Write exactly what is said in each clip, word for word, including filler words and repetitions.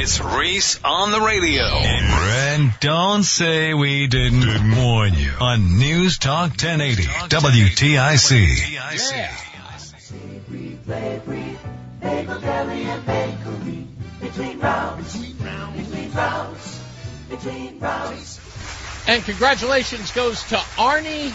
It's Reese on the radio. And don't say we didn't, didn't warn you on News Talk ten eighty W T I C. Yeah. Bagel Deli and Bakery. Between rounds, between rounds, between rounds. And congratulations goes to Arnie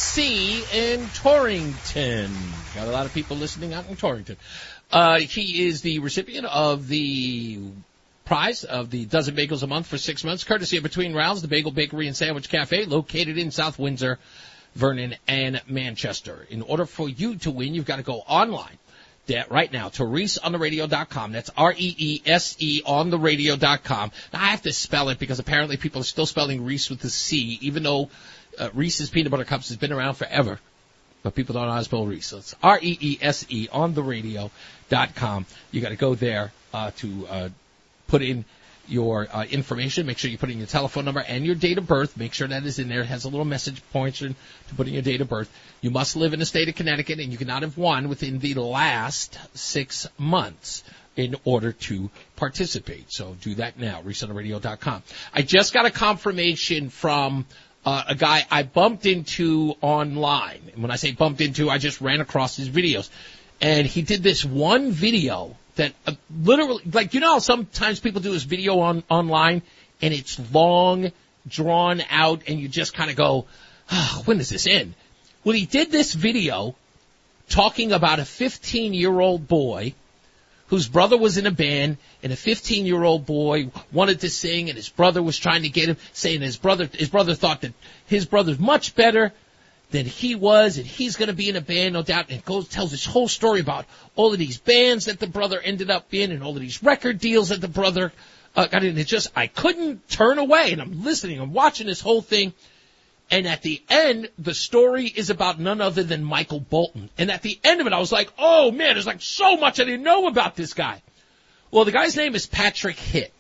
C. in Torrington. Got a lot of people listening out in Torrington. Uh, he is the recipient of the prize of the dozen bagels a month for six months, courtesy of Between Rounds, the Bagel Bakery and Sandwich Cafe, located in South Windsor, Vernon, and Manchester. In order for you to win, you've got to go online right now to reese on the radio dot com. That's R E E S E on the radio dot com. Now, I have to spell it because apparently people are still spelling Reese with the C, even though uh, Reese's Peanut Butter Cups has been around forever. But people don't know how to spell Reese. So it's R E E S E on the radio dot com. You got to go there uh, to uh, put in your uh, information. Make sure you put in your telephone number and your date of birth. Make sure that is in there. It has a little message pointer to put in your date of birth. You must live in the state of Connecticut, and you cannot have won within the last six months in order to participate. So do that now, reese on the radio dot com. I just got a confirmation from uh, a guy I bumped into online. And when I say bumped into, I just ran across his videos. And he did this one video that uh, literally, like, you know how sometimes people do this video on online, and it's long, drawn out, and you just kind of go, oh, when does this end? Well, he did this video talking about a fifteen-year-old boy whose brother was in a band, and a fifteen-year-old boy wanted to sing, and his brother was trying to get him, saying his brother, his brother thought that his brother's much better than he was, and he's going to be in a band, no doubt, and it goes, tells this whole story about all of these bands that the brother ended up in, and all of these record deals that the brother uh, got in. It just, I couldn't turn away, and I'm listening, I'm watching this whole thing. And at the end, the story is about none other than Michael Bolton. And at the end of it, I was like, oh, man, there's like so much I didn't know about this guy. Well, the guy's name is Patrick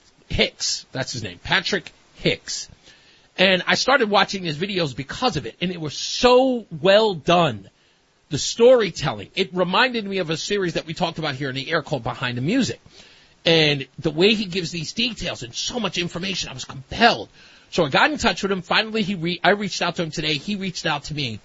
Hicks. That's his name, Patrick Hicks. And I started watching his videos because of it, and it was so well done. The storytelling, it reminded me of a series that we talked about here in the air called Behind the Music. And the way he gives these details and so much information, I was compelled. So I got in touch with him. Finally, he re- I reached out to him today. He reached out to me.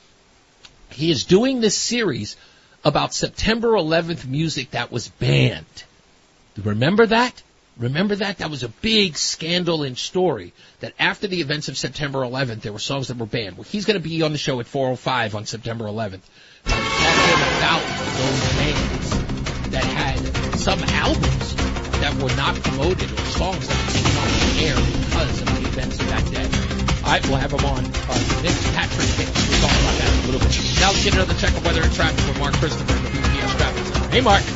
He is doing this series about September eleventh music that was banned. Remember that? Remember that? That was a big scandal and story, that after the events of September eleventh, there were songs that were banned. Well, he's going to be on the show at four oh five on September eleventh. I'm talking about those bands that had some albums that were not promoted or songs that were taken off the air because of the events of that day. All right, we'll have him on. Uh, Nick Patrick Hicks. We'll talk about that in a little bit. Now let's get another check of weather and traffic with Mark Christopher in the B P S Traffic Center. Hey, Mark.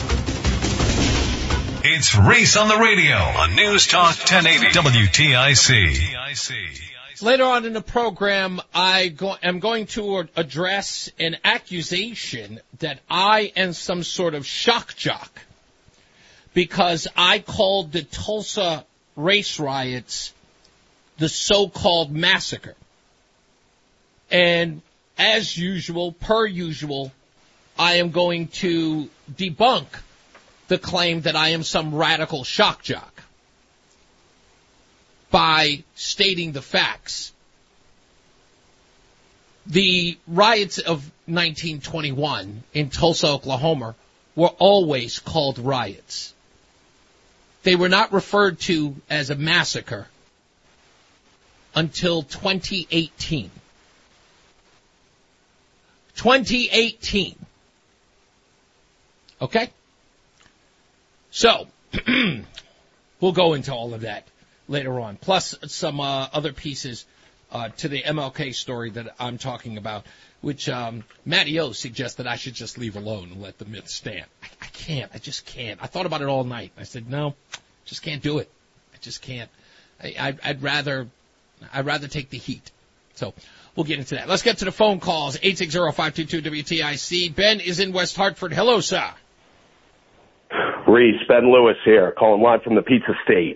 It's Reese on the radio on News Talk ten eighty W T I C. Later on in the program, I go, am going to address an accusation that I am some sort of shock jock because I called the Tulsa race riots the so-called massacre. And as usual, per usual, I am going to debunk the claim that I am some radical shock jock by stating the facts. The riots of nineteen twenty-one in Tulsa, Oklahoma were always called riots. They were not referred to as a massacre until twenty eighteen. twenty eighteen. Okay? So, we'll go into all of that later on, plus some uh, other pieces uh, to the M L K story that I'm talking about, which um, Matty O suggests that I should just leave alone and let the myth stand. I, I can't. I just can't. I thought about it all night. I said, no, just can't do it. I just can't. I, I'd, I'd rather, I'd rather take the heat. So we'll get into that. Let's get to the phone calls. eight six zero, five two two, W T I C. Ben is in West Hartford. Hello, sir. Reese, Ben Lewis here, calling live from the Pizza State.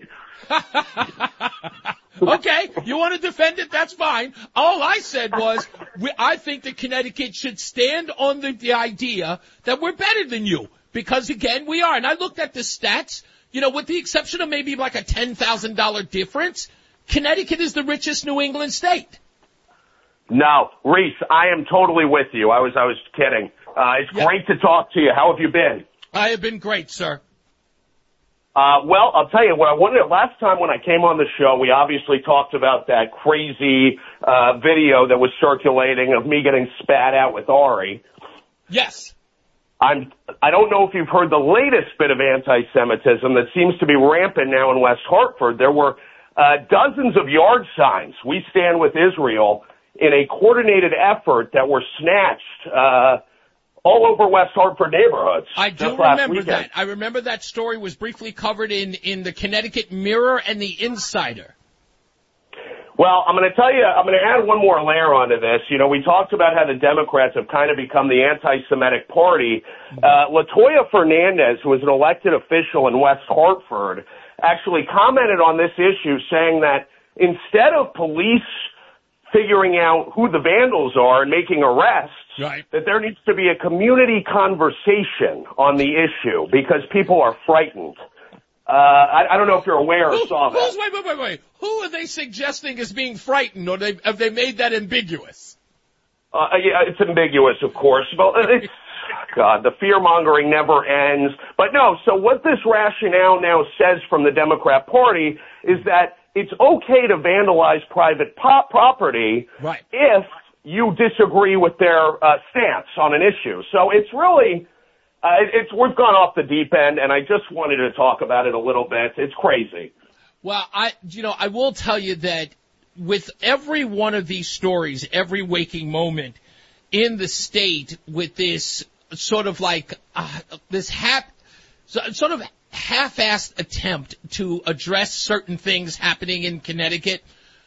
Okay, you want to defend it? That's fine. All I said was, we, I think that Connecticut should stand on the, the idea that we're better than you. Because, again, we are. And I looked at the stats. you know, with the exception of maybe like a ten thousand dollars difference, Connecticut is the richest New England state. No, Reese, I am totally with you. I was, I was kidding. Uh, it's Yeah. great to talk to you. How have you been? I have been great, sir. Uh, well, I'll tell you what I wanted. Last time when I came on the show, we obviously talked about that crazy, uh, video that was circulating of me getting spat out with Ari. Yes. I'm, I don't know if you've heard the latest bit of anti-Semitism that seems to be rampant now in West Hartford. There were, uh, dozens of yard signs, "We stand with Israel," in a coordinated effort that were snatched, uh, all over West Hartford neighborhoods. I do just last remember weekend. that. I remember that story was briefly covered in, in the Connecticut Mirror and the Insider. Well, I'm going to tell you, I'm going to add one more layer onto this. You know, we talked about how the Democrats have kind of become the anti-Semitic party. Uh, LaToya Fernandez, who is an elected official in West Hartford, actually commented on this issue, saying that instead of police figuring out who the vandals are and making arrests, Right. that there needs to be a community conversation on the issue because people are frightened. Uh, I, I don't know if you're aware or Who, saw that. who's, wait, wait, wait, wait. Who are they suggesting is being frightened, or they, have they made that ambiguous? Uh, yeah, it's ambiguous, of course, but it's, God, the fear-mongering never ends. But no, so what this rationale now says from the Democrat Party is that it's okay to vandalize private po- property Right. if you disagree with their uh, stance on an issue. So it's really, uh, it's we've gone off the deep end, and I just wanted to talk about it a little bit. It's crazy. Well, I, you know, I will tell you that with every one of these stories, every waking moment in the state with this sort of like, uh, this half, sort of half-assed attempt to address certain things happening in Connecticut,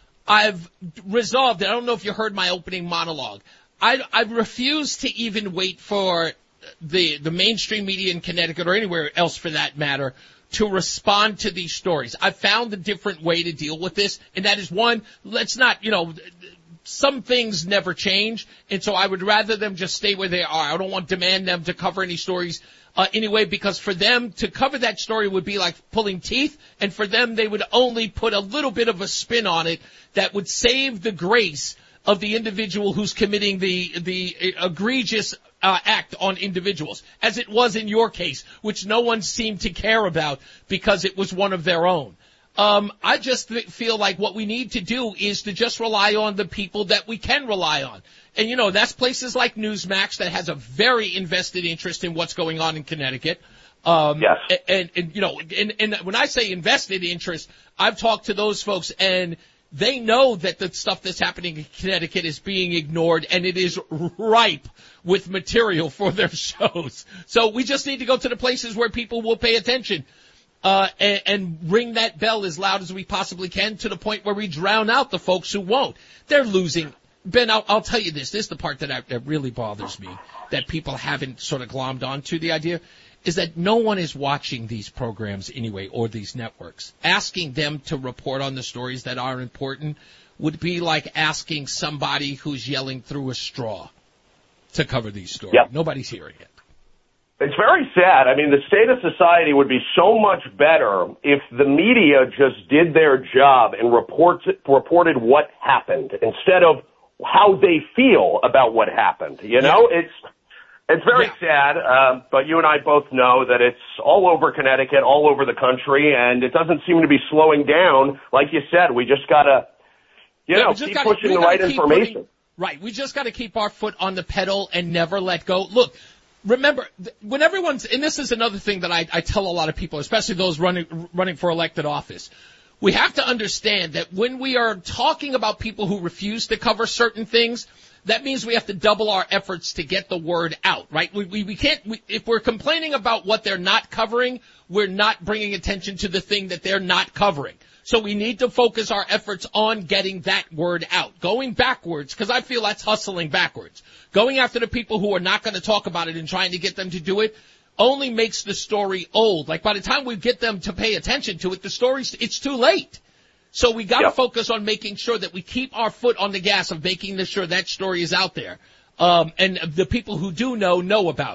I've resolved, I don't know if you heard my opening monologue, I, I refuse to even wait for the, the mainstream media in Connecticut or anywhere else for that matter to respond to these stories. I've found a different way to deal with this, and that is one, let's not, you know, some things never change, and so I would rather them just stay where they are. I don't want to demand them to cover any stories uh, anyway, because for them to cover that story would be like pulling teeth, and for them they would only put a little bit of a spin on it that would save the grace of the individual who's committing the the egregious uh, act on individuals, as it was in your case, which no one seemed to care about because it was one of their own. Um, I just th- feel like what we need to do is to just rely on the people that we can rely on. And, you know, that's places like Newsmax that has a very invested interest in what's going on in Connecticut. Um, Yes. and, and, and, you know, and, and when I say invested interest, I've talked to those folks and they know that the stuff that's happening in Connecticut is being ignored and it is ripe with material for their shows. So we just need to go to the places where people will pay attention. Uh, and, and ring that bell as loud as we possibly can to the point where we drown out the folks who won't. They're losing. Ben, I'll, I'll tell you this. This is the part that, I, that really bothers me, that people haven't sort of glommed onto the idea, is that no one is watching these programs anyway, or these networks. Asking them to report on the stories that are important would be like asking somebody who's yelling through a straw to cover these stories. Yep. Nobody's hearing it. It's very sad. I mean, the state of society would be so much better if the media just did their job and reports, reported what happened instead of how they feel about what happened. You know, yeah. it's it's very yeah. sad, uh, but you and I both know that it's all over Connecticut, all over the country, and it doesn't seem to be slowing down. Like you said, we just got to, you yeah, know, keep gotta, pushing the right information. Putting, right. We just got to keep our foot on the pedal and never let go. Look, remember, when everyone's, and this is another thing that I, I tell a lot of people, especially those running running for elected office, we have to understand that when we are talking about people who refuse to cover certain things, that means we have to double our efforts to get the word out, right? We, we, we can't, we, if we're complaining about what they're not covering, we're not bringing attention to the thing that they're not covering. So we need to focus our efforts on getting that word out. Going backwards, because I feel that's hustling backwards. Going after the people who are not going to talk about it and trying to get them to do it only makes the story old. Like by the time we get them to pay attention to it, the story's, it's too late. So we got to yep. focus on making sure that we keep our foot on the gas of making sure that story is out there. Um, and the people who do know, know about it.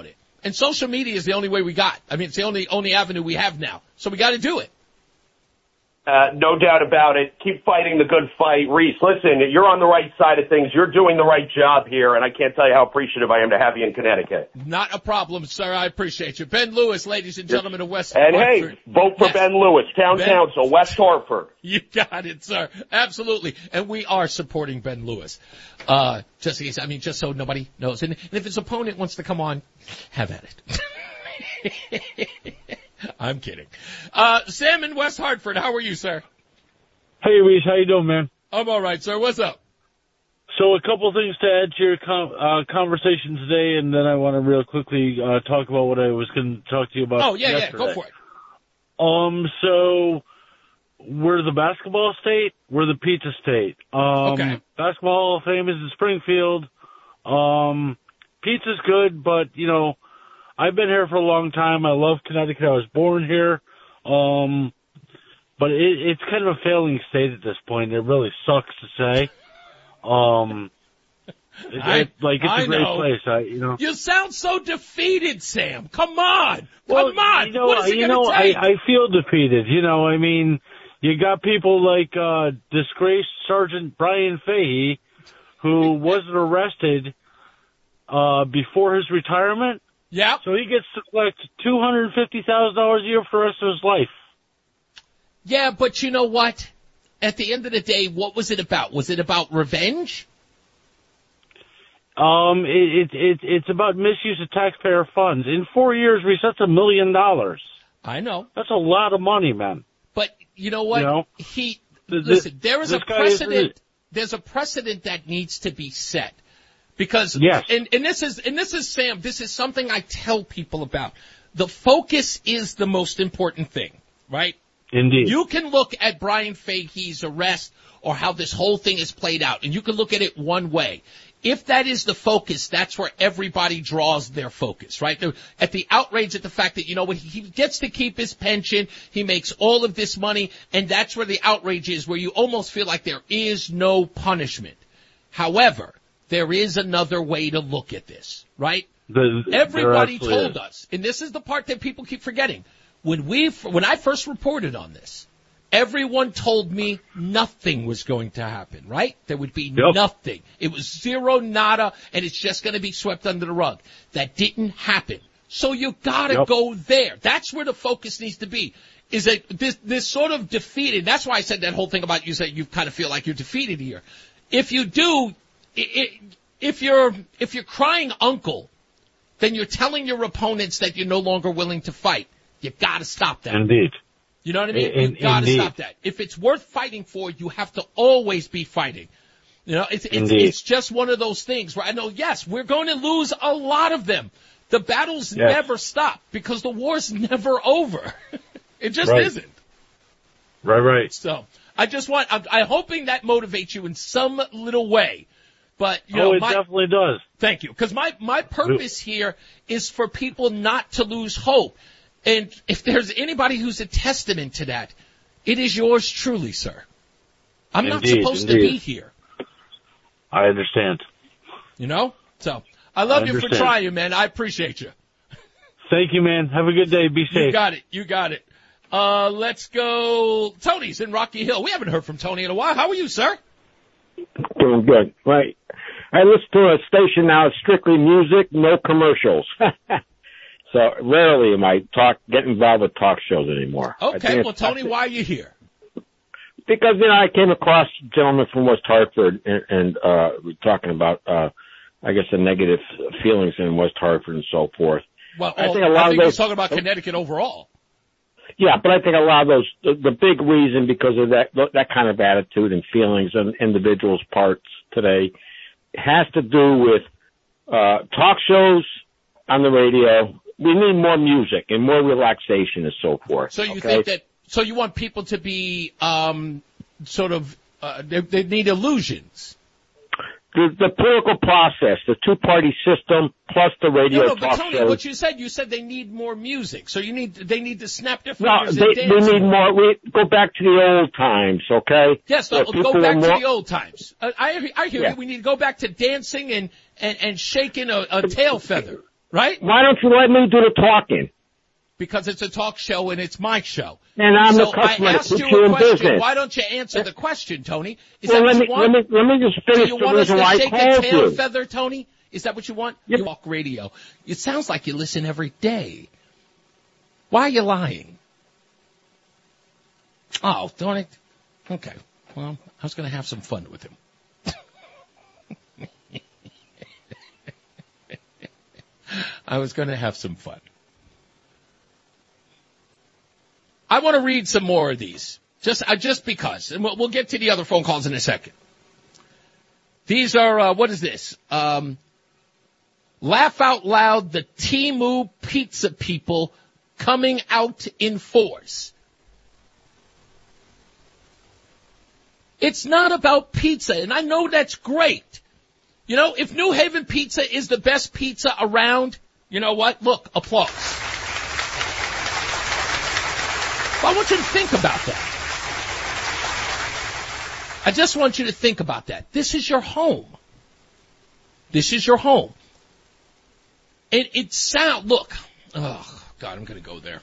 And social media is the only way we got. I mean, it's the only only avenue we have now. So we got to do it. Uh, no doubt about it. Keep fighting the good fight. Reese, listen, you're on the right side of things. You're doing the right job here, and I can't tell you how appreciative I am to have you in Connecticut. Not a problem, sir. I appreciate you. Ben Lewis, ladies and gentlemen of West And Hartford. hey, vote for Yes. Ben Lewis, Town Ben- Council, West Hartford. You got it, sir. Absolutely. And we are supporting Ben Lewis. Uh, just in case, I mean, just so nobody knows. And, and if his opponent wants to come on, have at it. I'm kidding. Uh, Sam in West Hartford, how are you, sir? Hey, Reese, how you doing, man? I'm all right, sir. What's up? So a couple of things to add to your com- uh, conversation today, and then I want to real quickly uh, talk about what I was going to talk to you about. Oh, yeah, yesterday. yeah, go for it. Um, so we're the basketball state. We're the pizza state. Um, Okay. Basketball Hall of Fame is in Springfield. Um, pizza's good, but you know, I've been here for a long time. I love Connecticut. I was born here. Um, but it, it's kind of a failing state at this point. It really sucks to say. Um, it, I- it, like it's I a great know. place. I, you know. You sound so defeated, Sam. Come on. Well, Come on. You know, what is it you going know, to take? I, I feel defeated. You know, I mean, you got people like uh, disgraced Sergeant Brian Fahey, who wasn't arrested uh, before his retirement, yeah. so he gets to collect two hundred fifty thousand dollars a year for the rest of his life. Yeah, but you know what? At the end of the day, what was it about? Was it about revenge? Um, it, it, it, it's about misuse of taxpayer funds. In four years, we set a million dollars. I know. That's a lot of money, man. But you know what? You know, he th- listen. There is a this guy is- precedent. There's a precedent that needs to be set because Yes. and and this is and this is Sam. This is something I tell people about. The focus is the most important thing, right? Indeed. You can look at Brian Fahey's arrest or how this whole thing is played out, and you can look at it one way. If that is the focus, that's where everybody draws their focus, right? They're at the outrage at the fact that, you know what, he gets to keep his pension, he makes all of this money, and that's where the outrage is, where you almost feel like there is no punishment. However, there is another way to look at this, right? The, Everybody there absolutely told is. us, and this is the part that people keep forgetting. When we, when I first reported on this, everyone told me nothing was going to happen, right? There would be Yep. nothing. It was zero, nada, and it's just going to be swept under the rug. That didn't happen. So you gotta Yep. go there. That's where the focus needs to be. Is that this, this sort of defeated, that's why I said that whole thing about you said you kind of feel like you're defeated here. If you do, i i if you're, if you're crying uncle, then you're telling your opponents that you're no longer willing to fight. You gotta stop that. Indeed. You know what I mean? In- you gotta indeed. stop that. If it's worth fighting for, you have to always be fighting. You know, it's, it's, Indeed. it's just one of those things where I know, yes, we're going to lose a lot of them. The battles Yes. never stop because the war's never over. It just Right. isn't. Right, right. So I just want, I'm, I'm hoping that motivates you in some little way. But, you oh, know, it my, definitely does. thank you. Because my, my purpose here is for people not to lose hope. And if there's anybody who's a testament to that, it is yours truly, sir. I'm not Indeed, supposed to indeed. be here, I understand. you know? So I love I you for understand. trying, man. I appreciate you. Thank you, man. Have a good day. Be You safe. got it. You got it. Uh, let's go. Tony's in Rocky Hill. We haven't heard from Tony in a while. How are you, sir? Doing good. Right. I listen to a station now, it's strictly music, no commercials. So rarely am I talk get involved with talk shows anymore. I Okay. think Well, it's- Tony, why are you here? Because, you know, I came across a gentleman from West Hartford and, and uh, we're talking about, uh, I guess, the negative feelings in West Hartford and so forth. Well, I all- think a lot I of think he's those- talking about Connecticut overall. Yeah, but I think a lot of those, the, the big reason because of that, that kind of attitude and feelings on individuals' parts today has to do with, uh, talk shows on the radio. We need more music and more relaxation and so forth. So you okay? think that, so you want people to be, um, sort of, uh, they, they need illusions. The, the political process, the two-party system, plus the radio No, no, but talk Tony, shows. what you said, you said they need more music. So you need, they need to snap their No, fingers they, and we dance. need more. We go back to the old times, okay? Yes, Where no, people go back were to more- the old times. Uh, I, I hear Yeah. you. We need to go back to dancing and, and, and shaking a, a tail feather. right? Why don't you let me do the talking? Because it's a talk show and it's my show. And I'm so the customer I that asked puts you you a in question. business. Why don't you answer the question, Tony? Is well, that let what me, you want? let me let me just finish Do you the want us reason to why I shake the called tail you. feather, Tony? Is that what you want? Yep. You talk radio. It sounds like you listen every day. Why are you lying? Oh, darn it. Okay. Well, I was going to have some fun with him. I was going to have some fun. I want to read some more of these, just uh, just because, and we'll, we'll get to the other phone calls in a second. These are uh, what is this? Um, laugh out loud! The Temu pizza people coming out in force. It's not about pizza, and I know that's great. You know, if New Haven Pizza is the best pizza around, you know what? Look, applause. Well, I want you to think about that. I just want you to think about that. This is your home. This is your home. And it sound, look, oh, God, I'm going to go there.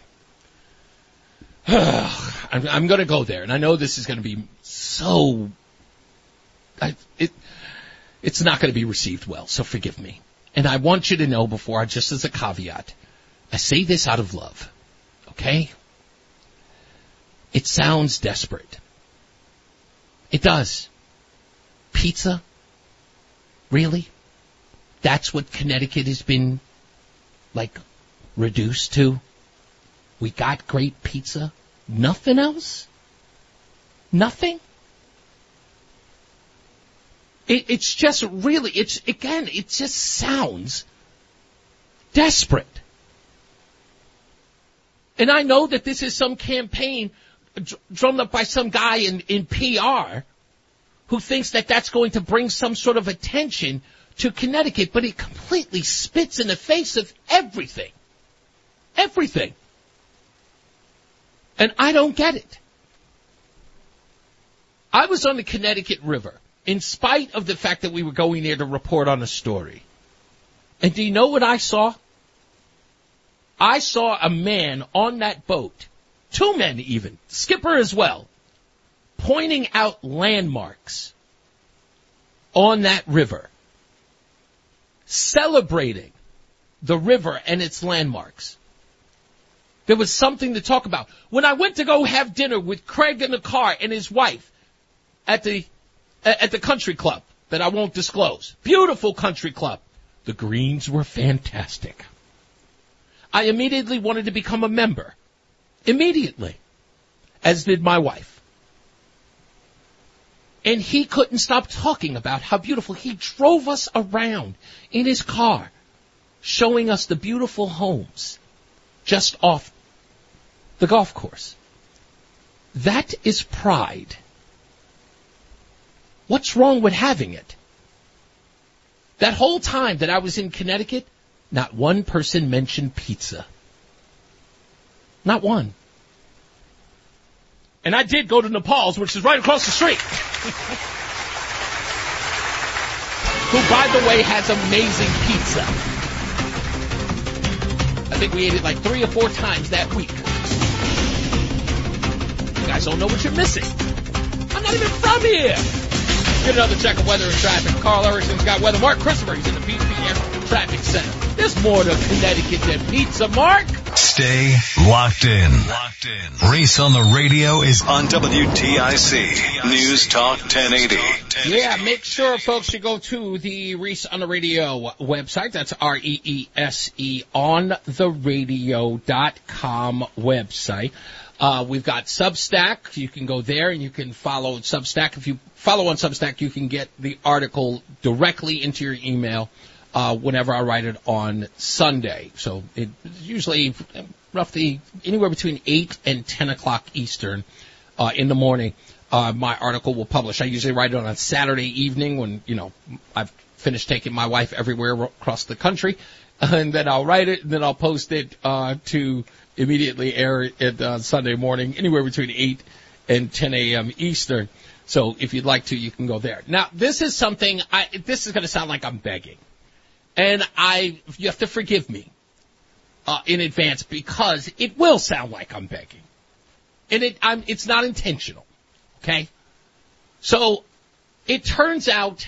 I'm, I'm going to go there, and I know this is going to be so, I, it, it's not going to be received well, so forgive me. And I want you to know before, I just as a caveat, I say this out of love, okay? It sounds desperate. It does. Pizza? Really? That's what Connecticut has been, like, reduced to? We got great pizza? Nothing else? Nothing? It, it's just really, it's, again, it just sounds desperate. And I know that this is some campaign drummed up by some guy in, in P R who thinks that that's going to bring some sort of attention to Connecticut, but it completely spits in the face of everything. Everything. And I don't get it. I was on the Connecticut River, in spite of the fact that we were going there to report on a story. And do you know what I saw? I saw a man on that boat, two men even, skipper as well, pointing out landmarks on that river, celebrating the river and its landmarks. There was something to talk about. When I went to go have dinner with Craig in the car and his wife at the at the country club that I won't disclose, beautiful country club, the greens were fantastic. I immediately wanted to become a member. Immediately. As did my wife. And he couldn't stop talking about how beautiful. He drove us around in his car, showing us the beautiful homes just off the golf course. That is pride. What's wrong with having it? That whole time that I was in Connecticut, not one person mentioned pizza. Not one. And I did go to Nepal's, which is right across the street. Who, by the way, has amazing pizza. I think we ate it like three or four times that week. You guys don't know what you're missing. I'm not even from here. Get another check of weather and traffic. Carl Erickson's got weather. Mark Christopher, he's in the P P M Traffic Center. There's more to Connecticut than pizza, Mark. Stay locked in. Locked in. Reese on the radio is on W T I C News Talk ten eighty. Yeah, make sure, folks, you go to the Reese on the Radio website. That's R E E S E on the radio dot com website. Uh, we've got Substack. You can go there and you can follow Substack. If you follow on Substack, you can get the article directly into your email uh, whenever I write it on Sunday. So it's usually roughly anywhere between eight and ten o'clock Eastern uh, in the morning. Uh, my article will publish. I usually write it on a Saturday evening when, you know, I've finished taking my wife everywhere across the country. And then I'll write it, and then I'll post it uh, to immediately air it uh, Sunday morning, anywhere between eight and ten a.m. Eastern. So if you'd like to, you can go there. Now, this is something, I, this is going to sound like I'm begging. And I, you have to forgive me uh, in advance because it will sound like I'm begging. And it, I'm, it's not intentional, okay? So it turns out,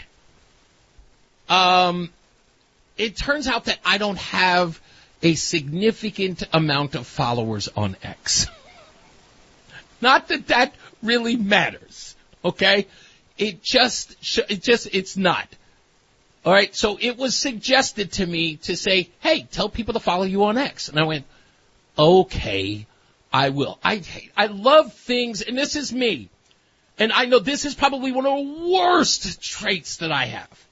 um, it turns out that I don't have a significant amount of followers on X. Not that that really matters, okay? It just, it just, it's not. All right, so it was suggested to me to say, hey, tell people to follow you on X. And I went, okay, I will. I I love things, and this is me. And I know this is probably one of the worst traits that I have.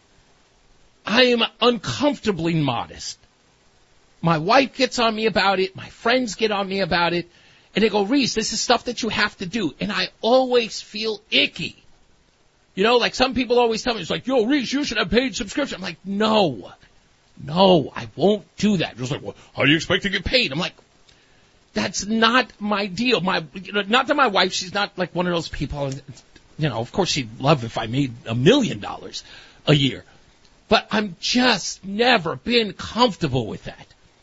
I am uncomfortably modest. My wife gets on me about it. My friends get on me about it. And they go, Reese, this is stuff that you have to do. And I always feel icky. You know, like some people always tell me, it's like, yo, Reese, you should have paid subscription. I'm like, no, no, I won't do that. Just like, well, how do you expect to get paid? I'm like, that's not my deal. My, you know, not that my wife, she's not like one of those people, you know, of course she'd love if I made a million dollars a year. But I'm just never been comfortable with that.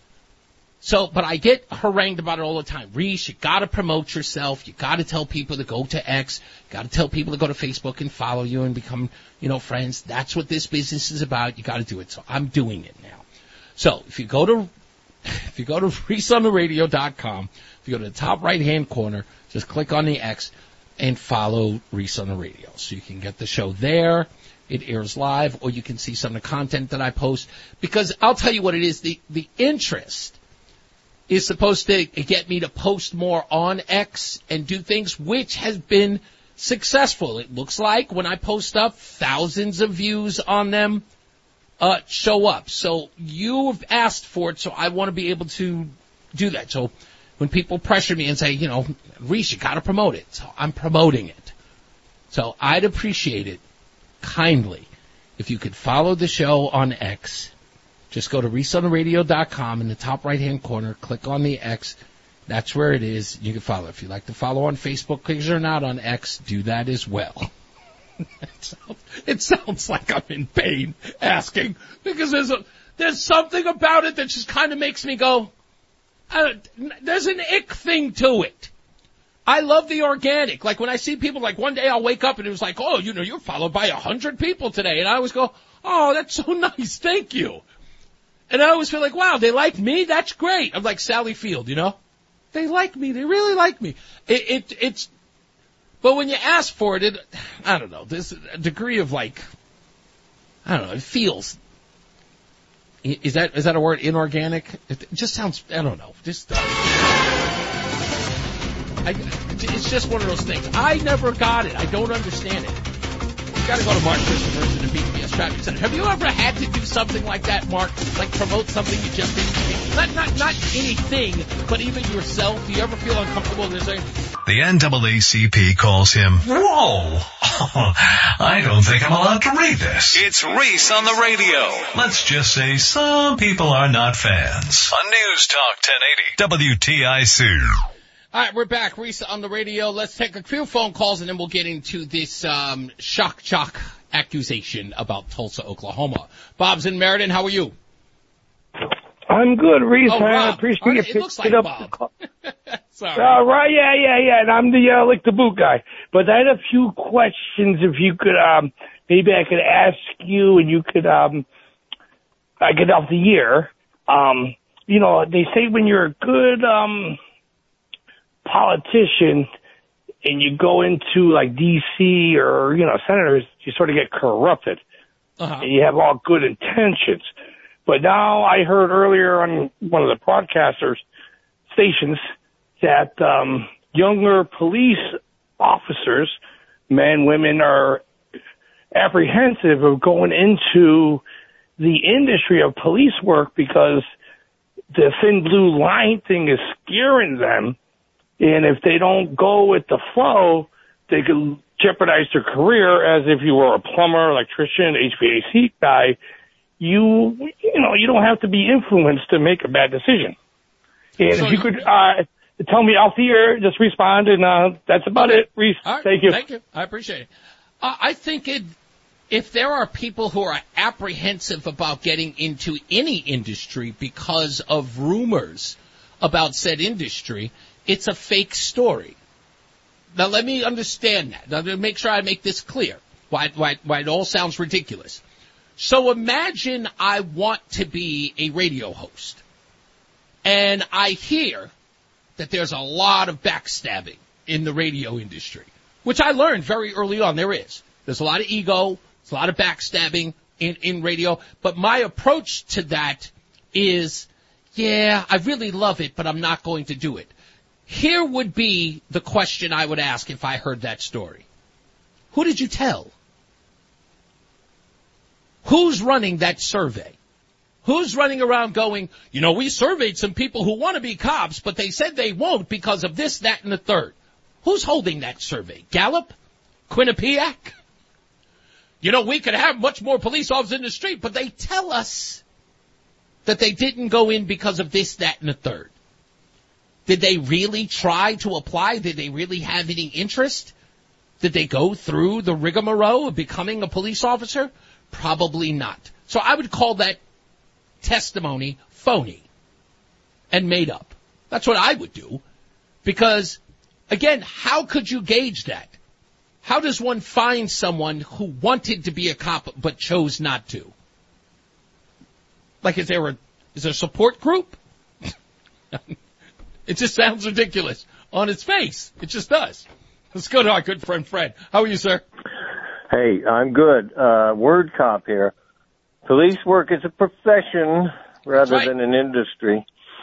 So, but I get harangued about it all the time. Reese, you gotta promote yourself. You gotta tell people to go to X. You gotta tell people to go to Facebook and follow you and become, you know, friends. That's what this business is about. You gotta do it. So I'm doing it now. So if you go to, if you go to reese on the radio dot com, if you go to the top right hand corner, just click on the X and follow Reese on the Radio. So you can get the show there. It airs live, or you can see some of the content that I post. Because I'll tell you what it is, the, the interest is supposed to get me to post more on X and do things, which has been successful. It looks like when I post up, thousands of views on them uh, show up. So you've asked for it, so I want to be able to do that. So when people pressure me and say, you know, Reese, you got to promote it. So I'm promoting it. So I'd appreciate it kindly if you could follow the show on X. Just go to reese on the radio dot com in the top right-hand corner. Click on the X. That's where it is. You can follow. If you like to follow on Facebook, because you're not on X, do that as well. it, sounds, it sounds like I'm in pain asking, because there's a, there's something about it that just kind of makes me go, uh, there's an ick thing to it. I love the organic. Like when I see people, like one day I'll wake up and it was like, oh, you know, you're followed by a hundred people today. And I always go, oh, that's so nice. Thank you. And I always feel like, wow, they like me? That's great. I'm like Sally Field, you know? They like me. They really like me. It, it, it's, but when you ask for it, it, I don't know, there's a degree of like, I don't know, it feels, is that, is that a word, inorganic? It just sounds, I don't know, just, uh, I, it's just one of those things. I never got it. I don't understand it. You gotta go to Mark Christopherson and B P S Traffic Center. Have you ever had to do something like that, Mark? Like promote something you just didn't, not, not, not anything, but even yourself? Do you ever feel uncomfortable in saying, the N double A C P calls him, whoa, I don't think I'm allowed to read this. It's Reese on the radio. Let's just say some people are not fans. On News Talk ten eighty W T I C. All right, we're back. Reese on the radio. Let's take a few phone calls, and then we'll get into this um, shock jock accusation about Tulsa, Oklahoma. Bob's in Meriden. How are you? I'm good, Reese. Oh, I Rob. appreciate you It looks like picking up Bob. the call. Sorry. Uh, right, yeah, yeah, yeah. And I'm the uh, lick the boot guy. But I had a few questions. If you could, um, maybe I could ask you, and you could, um, I get off the year. Um, you know, they say when you're a good um politician and you go into like D C or, you know, senators, you sort of get corrupted. Uh-huh. And you have all good intentions. But now I heard earlier on one of the broadcasters stations that um younger police officers, men, women, are apprehensive of going into the industry of police work because the thin blue line thing is scaring them. And if they don't go with the flow, they could jeopardize their career as if you were a plumber, electrician, H V A C guy. You, you know, you don't have to be influenced to make a bad decision. And So if you you- could uh tell me off the air, just respond, and uh that's about it, Reese. All right, Thank you. Thank you. I appreciate it. Uh, I think it, if there are people who are apprehensive about getting into any industry because of rumors about said industry, it's a fake story. Now, let me understand that. Now, to make sure I make this clear, why, why, why it all sounds ridiculous. So imagine I want to be a radio host, and I hear that there's a lot of backstabbing in the radio industry, which I learned very early on there is. There's a lot of ego, there's a lot of backstabbing in, in radio, but my approach to that is, yeah, I really love it, but I'm not going to do it. Here would be the question I would ask if I heard that story. Who did you tell? Who's running that survey? Who's running around going, you know, we surveyed some people who want to be cops, but they said they won't because of this, that, and the third. Who's holding that survey? Gallup? Quinnipiac? You know, we could have much more police officers in the street, but they tell us that they didn't go in because of this, that, and the third. Did they really try to apply? Did they really have any interest? Did they go through the rigmarole of becoming a police officer? Probably not. So I would call that testimony phony and made up. That's what I would do. Because, again, how could you gauge that? How does one find someone who wanted to be a cop but chose not to? Like, is there a, is there a support group? It just sounds ridiculous on its face. It just does. Let's go to our good friend Fred. How are you, sir? Hey, I'm good. Uh, word cop here. Police work is a profession rather right. than an industry.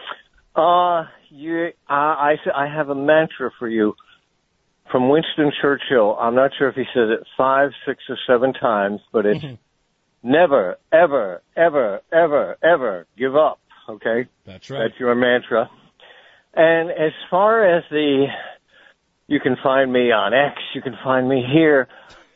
Uh, you, I, I, I have a mantra for you from Winston Churchill. I'm not sure if he says it five, six, or seven times, but it's mm-hmm. never, ever, ever, ever, ever give up. Okay? That's right. That's your mantra. And as far as the, you can find me on X, you can find me here.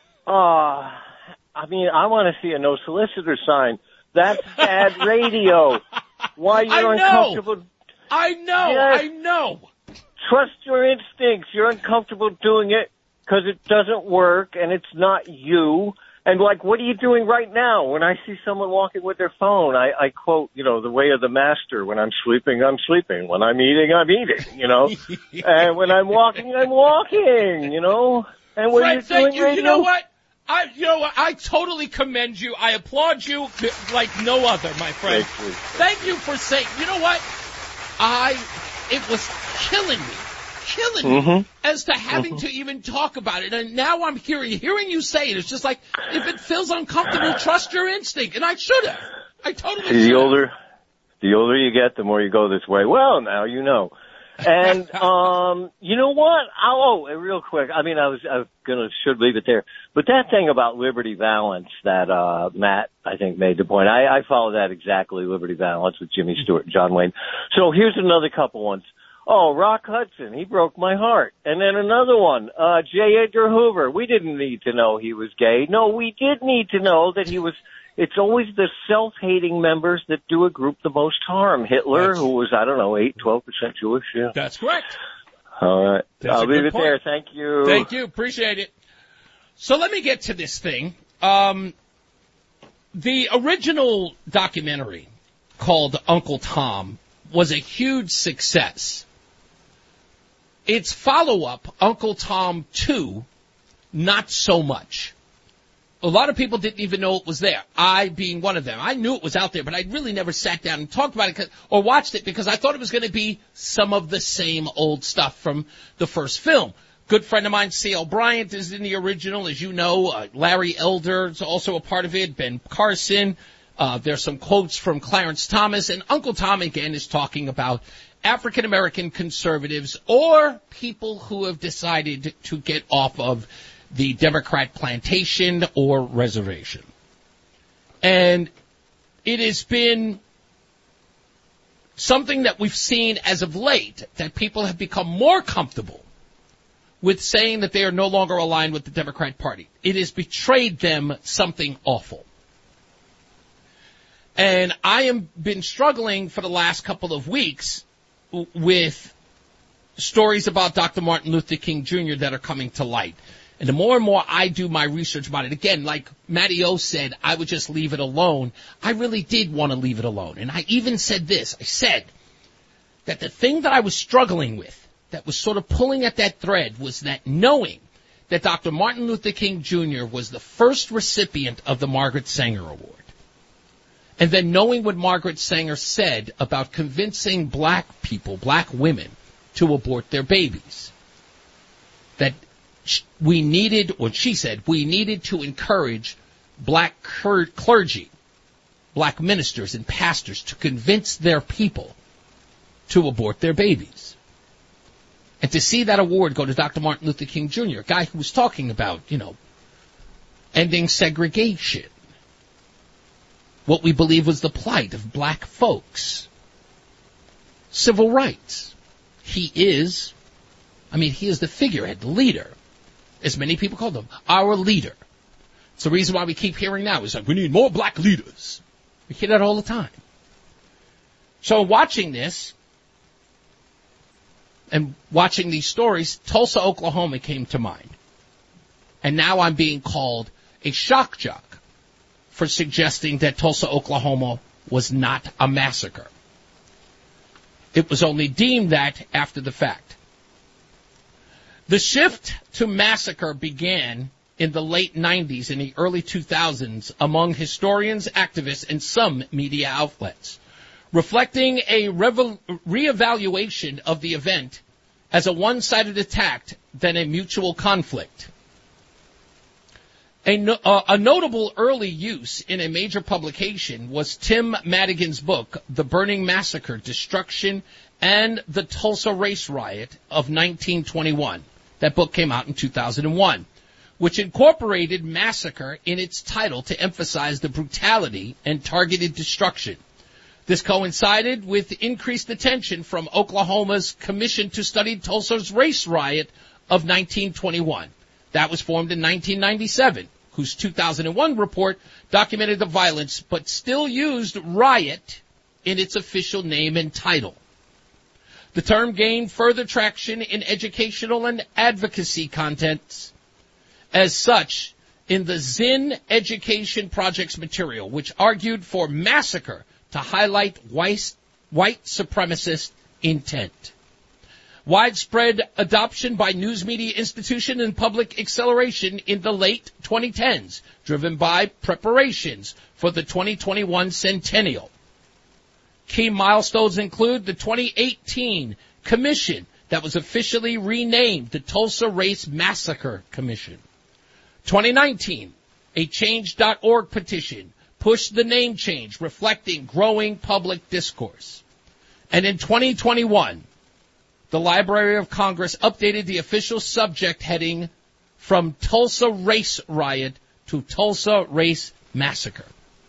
Uh, I mean, I want to see a no solicitor sign. That's bad radio. Why you're I uncomfortable? I know. Yes. I know. Trust your instincts. You're uncomfortable doing it because it doesn't work and it's not you. And like, what are you doing right now? When I see someone walking with their phone, I, I quote, you know, the way of the master. When I'm sleeping, I'm sleeping. When I'm eating, I'm eating, you know. And when I'm walking, I'm walking, you know. And when Fred, you're doing you, radio, you know what? I, you know what? I totally commend you. I applaud you like no other, my friend. Thank you. Thank you for saying, you know what? I, it was killing me. Killing mm-hmm. me as to having mm-hmm. to even talk about it. And now I'm hearing, hearing you say it. It's just like, if it feels uncomfortable, trust your instinct. And I should have. I totally See, should the older, the older you get, the more you go this way. Well, now you know. And, um, you know what? Oh, real quick. I mean, I was, I was gonna, should leave it there. But that thing about Liberty Valance that, uh, Matt, I think made the point. I, I follow that exactly, Liberty Valance with Jimmy Stewart and John Wayne. So here's another couple ones. Oh, Rock Hudson, he broke my heart. And then another one, uh, J. Edgar Hoover. We didn't need to know he was gay. No, we did need to know that he was, it's always the self-hating members that do a group the most harm. Hitler, That's, who was, I don't know, eight, twelve percent Jewish, yeah. That's correct. All right. That's I'll leave it point. there. Thank you. Thank you. Appreciate it. So let me get to this thing. Um, the original documentary called Uncle Tom was a huge success. Its follow-up, Uncle Tom two, not so much. A lot of people didn't even know it was there, I being one of them. I knew it was out there, but I really never sat down and talked about it or watched it because I thought it was going to be some of the same old stuff from the first film. Good friend of mine, C L Bryant, is in the original, as you know. Uh, Larry Elder is also a part of it. Ben Carson. Uh, there's some quotes from Clarence Thomas. And Uncle Tom, again, is talking about African-American conservatives or people who have decided to get off of the Democrat plantation or reservation. And it has been something that we've seen as of late, that people have become more comfortable with saying that they are no longer aligned with the Democrat Party. It has betrayed them something awful. And I have been struggling for the last couple of weeks with stories about Doctor Martin Luther King Junior that are coming to light. And the more and more I do my research about it, again, like Matty O said, I would just leave it alone. I really did want to leave it alone. And I even said this. I said that the thing that I was struggling with, that was sort of pulling at that thread, was that knowing that Doctor Martin Luther King Junior was the first recipient of the Margaret Sanger Award. And then knowing what Margaret Sanger said about convincing black people, black women, to abort their babies. That we needed, or she said, we needed to encourage black clergy, black ministers and pastors to convince their people to abort their babies. And to see that award go to Doctor Martin Luther King Junior, a guy who was talking about, you know, ending segregation, what we believe was the plight of black folks, civil rights. He is, I mean, he is the figurehead, the leader, as many people call him, our leader. It's the reason why we keep hearing now, is like, we need more black leaders. We hear that all the time. So watching this, and watching these stories, Tulsa, Oklahoma came to mind. And now I'm being called a shock jock for suggesting that Tulsa, Oklahoma was not a massacre. It was only deemed that after the fact. The shift to massacre began in the late nineties and the early two thousands among historians, activists, and some media outlets, reflecting a revel- reevaluation of the event as a one-sided attack than a mutual conflict. A, no- uh, a notable early use in a major publication was Tim Madigan's book, The Burning Massacre, Destruction, and the Tulsa Race Riot of nineteen twenty-one. That book came out in two thousand one, which incorporated massacre in its title to emphasize the brutality and targeted destruction. This coincided with increased attention from Oklahoma's Commission to Study Tulsa's Race Riot of nineteen twenty-one. That was formed in nineteen ninety-seven, whose two thousand one report documented the violence but still used riot in its official name and title. The term gained further traction in educational and advocacy contents. As such, in the Zinn Education Project's material, which argued for massacre to highlight white, white supremacist intent. Widespread adoption by news media institution and public acceleration in the late twenty tens, driven by preparations for the twenty twenty-one centennial. Key milestones include the twenty eighteen commission that was officially renamed the Tulsa Race Massacre Commission. twenty nineteen, a change dot org petition pushed the name change, reflecting growing public discourse. And in twenty twenty-one, the Library of Congress updated the official subject heading from Tulsa Race Riot to Tulsa Race Massacre.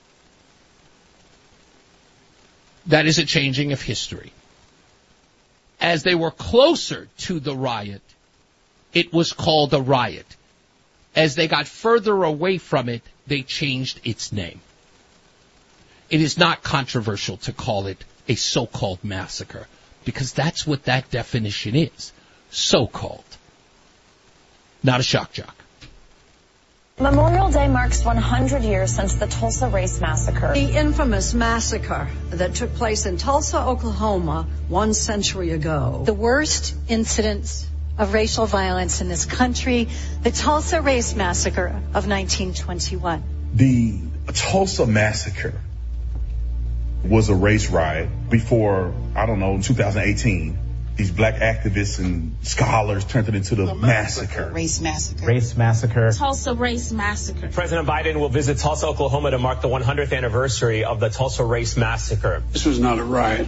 That is a changing of history. As they were closer to the riot, it was called a riot. As they got further away from it, they changed its name. It is not controversial to call it a so-called massacre, because that's what that definition is. So-called. Not a shock jock. Memorial Day marks one hundred years since the Tulsa Race Massacre. The infamous massacre that took place in Tulsa, Oklahoma, one century ago. The worst incidents of racial violence in this country, the Tulsa Race Massacre of nineteen twenty-one. The Tulsa Massacre was a race riot before, I don't know, two thousand eighteen. These black activists and scholars turned it into the, the massacre. massacre. Race massacre. Race massacre. Tulsa Race Massacre. President Biden will visit Tulsa, Oklahoma to mark the one hundredth anniversary of the Tulsa Race Massacre. This was not a riot.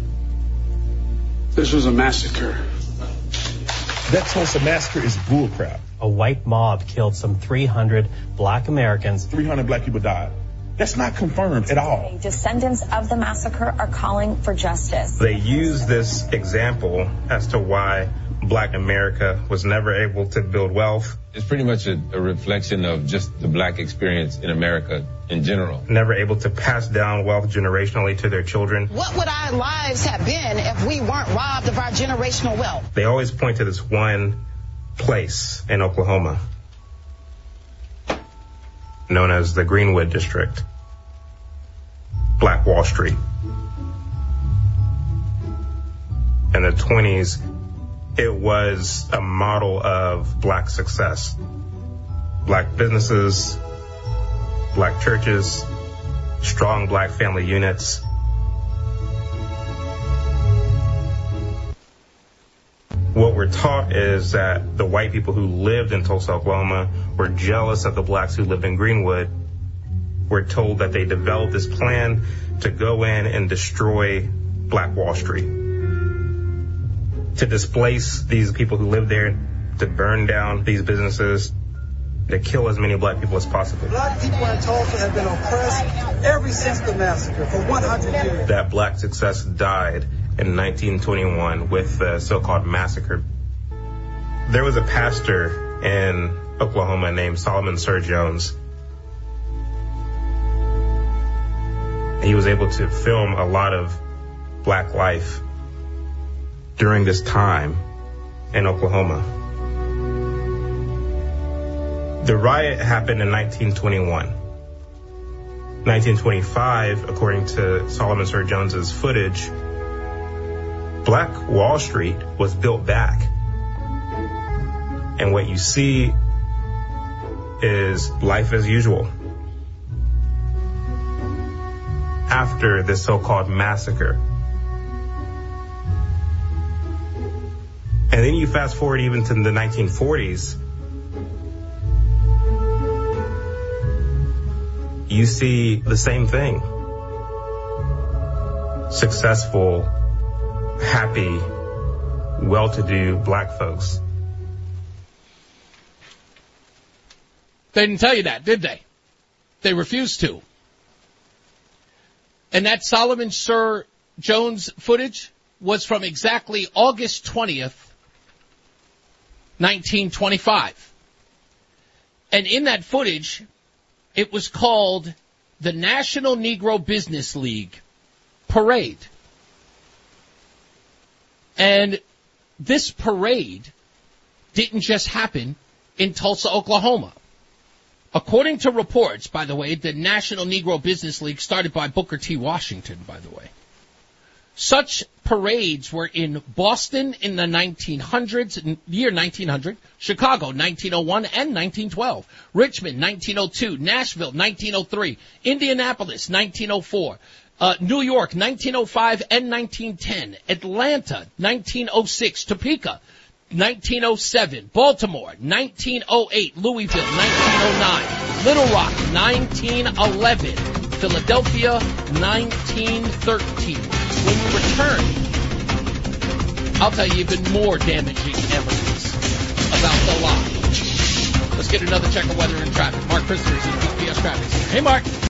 This was a massacre. That Tulsa Massacre is bullcrap. A white mob killed some three hundred black Americans. three hundred black people died. That's not confirmed at all. Descendants of the massacre are calling for justice. They use this example as to why black America was never able to build wealth. It's pretty much a, a reflection of just the black experience in America in general. Never able to pass down wealth generationally to their children. What would our lives have been if we weren't robbed of our generational wealth? They always point to this one place in Oklahoma known as the Greenwood District, Black Wall Street. In the twenties, it was a model of black success. Black businesses, black churches, strong black family units. What we're taught is that the white people who lived in Tulsa, Oklahoma were jealous of the blacks who lived in Greenwood. We're told that they developed this plan to go in and destroy Black Wall Street, to displace these people who lived there, to burn down these businesses, to kill as many black people as possible. Black people in Tulsa have been oppressed ever since the massacre for one hundred years. That black success died in nineteen twenty-one with the so-called massacre. There was a pastor in Oklahoma named Solomon Sir Jones. He was able to film a lot of black life during this time in Oklahoma. The riot happened in nineteen twenty-one. nineteen twenty-five, according to Solomon Sir Jones's footage, Black Wall Street was built back. And what you see is life as usual after this so-called massacre. And then you fast forward even to the nineteen forties, you see the same thing. Successful, happy, well-to-do black folks. They didn't tell you that, did they? They refused to. And that Solomon Sir Jones footage was from exactly August twentieth, nineteen twenty-five. And in that footage, it was called the National Negro Business League Parade. And this parade didn't just happen in Tulsa, Oklahoma. According to reports, by the way, the National Negro Business League started by Booker T. Washington, by the way. Such parades were in Boston in the nineteen hundreds, in the year nineteen hundred, Chicago nineteen oh one and nineteen twelve, Richmond nineteen oh two, Nashville nineteen oh three, Indianapolis nineteen oh four, uh, New York nineteen oh five and nineteen ten, Atlanta nineteen oh six, Topeka nineteen oh seven, Baltimore nineteen oh eight, Louisville nineteen oh nine, Little Rock nineteen eleven, Philadelphia nineteen thirteen. When we return, I'll tell you even more damaging evidence about the lie. Let's get another check of weather and traffic. Mark Christopher is in P P S Traffic Center. Hey, Mark.